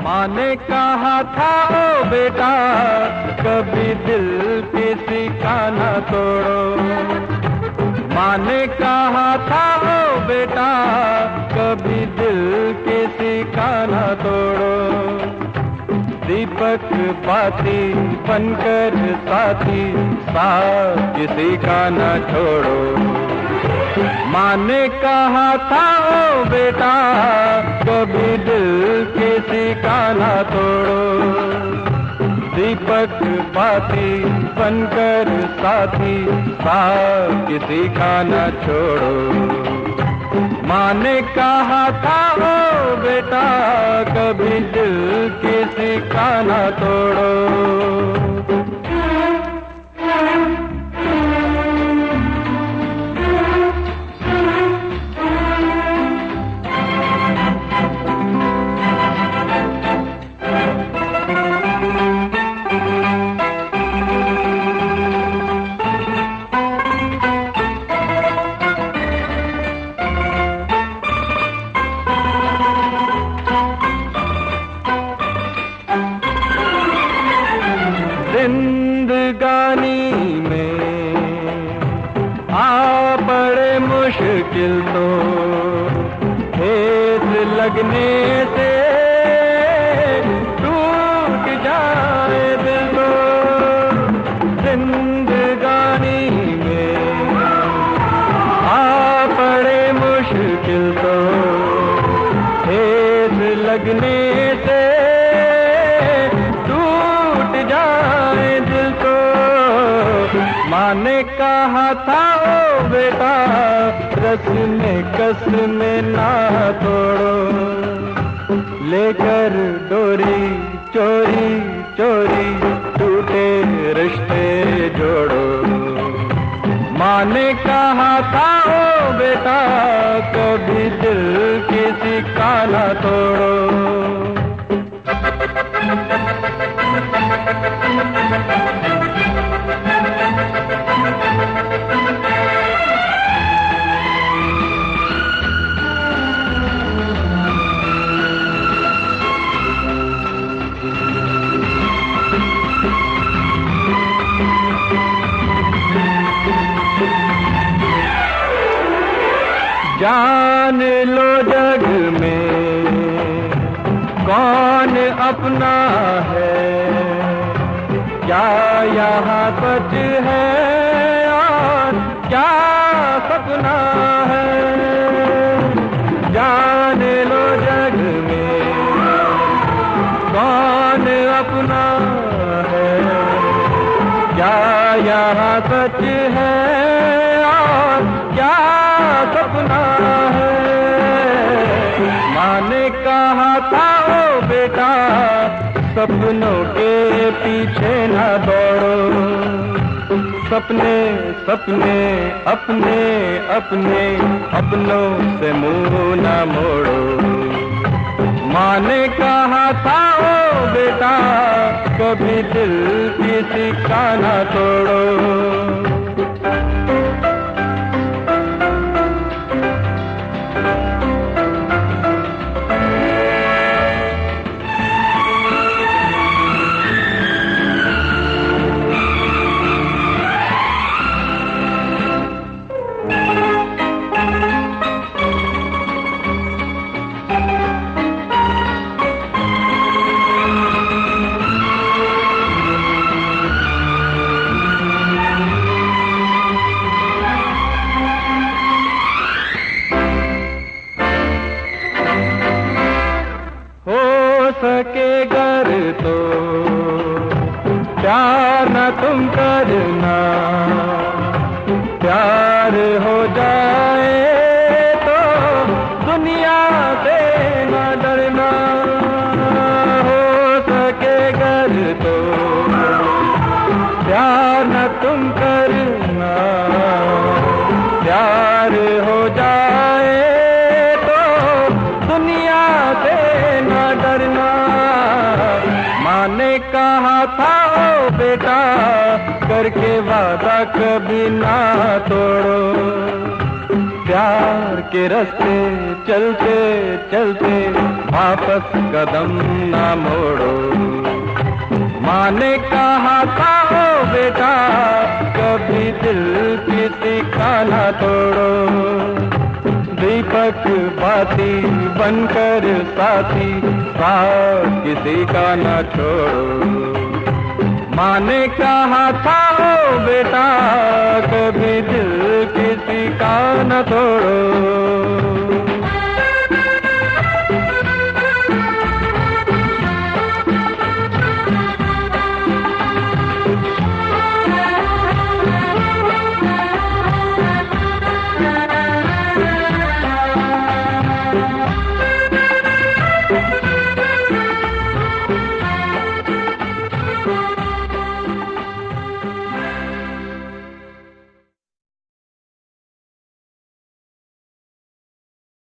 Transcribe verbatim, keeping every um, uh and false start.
माँ ने कहा था ओ बेटा कभी दिल किसी का न तोड़ो। माँ ने कहा था ओ बेटा कभी दिल किसी का न तोड़ो। दीपक बाती बनकर साथी साथ किसी का न छोड़ो। माँ ने कहा था ओ बेटा कभी दिल किसी का न तोड़ो। दीपक बाती बनकर साथी साथ किसी का न छोड़ो। माँ ने कहा था ओ बेटा कभी दिल किसी का न तोड़ो। जिंदगानी में आ पड़े मुश्किल तो ठेस लगने से टूट जाए दिल तो। जिंदगानी में आ पड़े मुश्किल तो ठेस लगने से माँ ने कहा था ओ बेटा रस में कस में ना तोड़ो। लेकर डोरी चोरी चोरी टूटे रिश्ते जोड़ो। माँ ने कहा था ओ बेटा कभी दिल किसी का ना तोड़ो। जान लो जग में कौन अपना है, क्या यहाँ सच है और क्या सपना है। जान लो जग में कौन अपना है, क्या यहाँ सच है और क्या सपना है। माँ ने कहा था ओ बेटा सपनों के पीछे न दौड़ो। सपने सपने अपने अपने अपनों से मुंह न मोड़ो। माँ ने कहा था ओ बेटा कभी दिल किसी का न तोड़ो। सके गर तो प्यार न तुम करना, प्यार हो जाए तो दुनिया से न डरना। हो सके गर तो प्यार न तुम करना, प्यार हो जाए तो दुनिया से न डरना। माँ ने कहा था ओ बेटा करके वादा कभी ना तोड़ो। प्यार के रास्ते चलते चलते वापस कदम ना मोड़ो। माँ ने कहा था ओ बेटा कभी दिल किसी का ना तोड़ो। दीपक बाती बनकर साथी साथ किसी का ना छोड़ो। माँ ने कहा था ओ बेटा कभी दिल किसी का न तोड़ो।